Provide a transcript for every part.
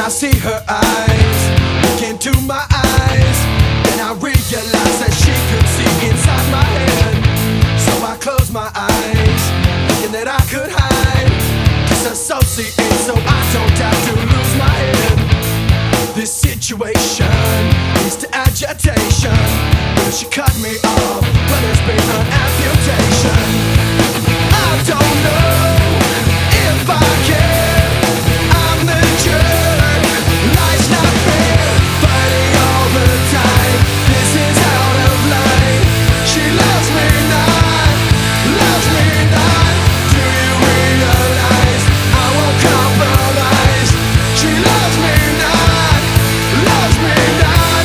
I see her eyes look into my eyes, and I realize that she could see inside my head. So I close my eyes, thinking that I could hide, disassociate so I don't have to lose my head. This situation leads to agitation. Will she cut me off? But there's been an amputation. I don't know if I can. I'm the jerk. Life's not fair. Fighting all the time. This is out of line. She loves me not. Loves me not. Do you realize I won't compromise? She loves me not. Loves me not.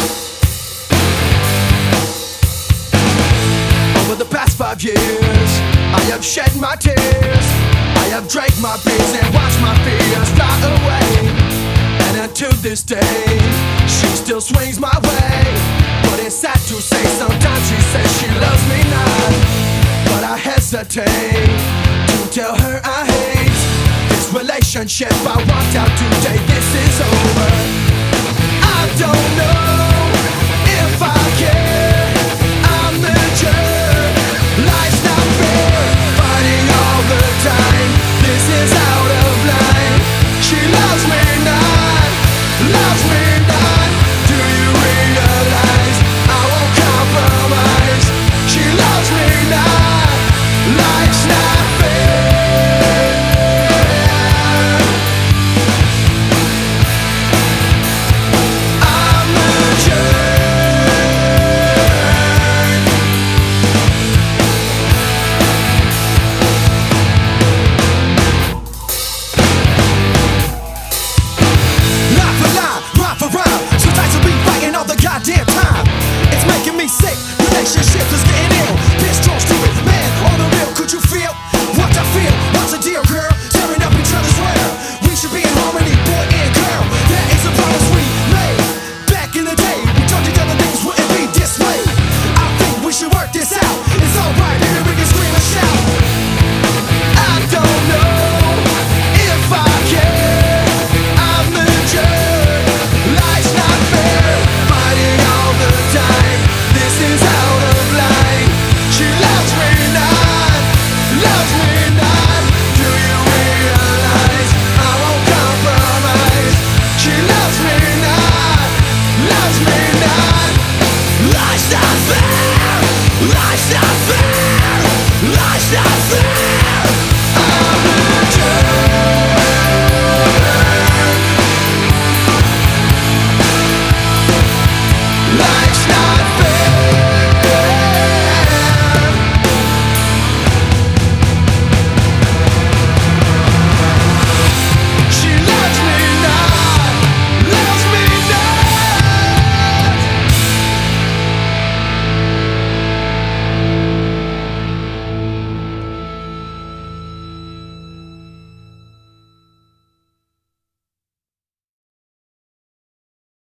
Over the past 5 years, I have shed my tears. I have drank my beers and watched my fears fly away. And until this day, she still swings my way. But it's sad to say, sometimes she says she loves me not. But I hesitate to tell her I hate this relationship. I walked out today, this is over. I don't know